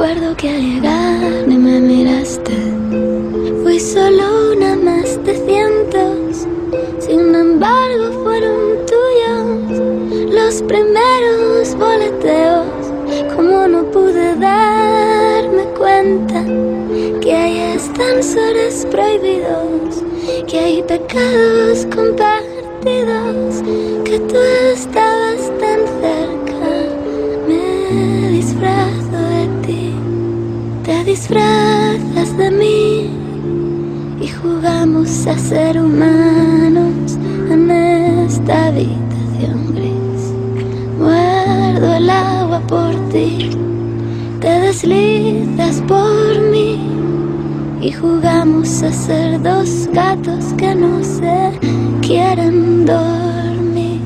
Recuerdo que al llegar ni me miraste. Fui solo una más de cientos. Sin embargo fueron tuyos los primeros boleteos. Como no pude darme cuenta que hay ascensores prohibidos, que hay pecados compartidos, que tú estabas tan cerca. Me disfrazo de ti, te disfrazas de mí y jugamos a ser humanos en esta habitación gris. Muerdo el agua por ti, te deslizas por mí y jugamos a ser dos gatos que no se quieren dormir.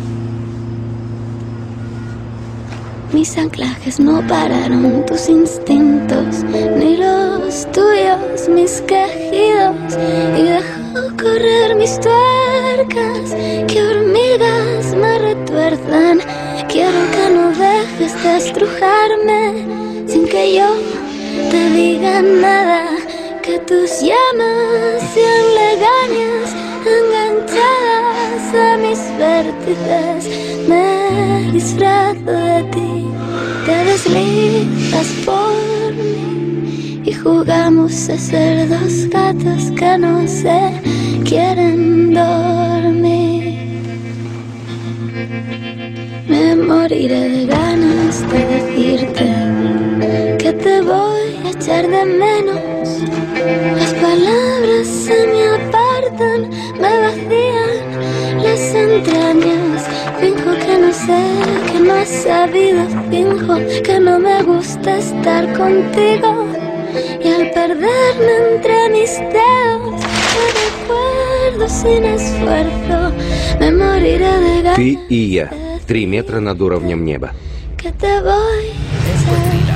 Mis anclajes no pararon, tus instintos ni los tuyos, mis quejidos, y dejó correr mis tuercas, que hormigas me retuerzan. Quiero que no dejes de estrujarme sin que yo te diga nada, que tus llamas sean legañas enganchadas a mis vértices. Me disfrazo de ti, te deslizas por mí y jugamos a ser dos gatos que no se quieren dormir. Me moriré de ganas de decirte que te voy a echar de menos. Las palabras se me apartan, me vacían las entrañas. Finjo que no sé, que no he sabido, finjo que no me gusta estar contigo. Y al perderme entre mis dedos, te recuerdo sin esfuerzo. Me moriré de ganas. Ты и я. 3 метра над уровнем неба. Que te voy a echar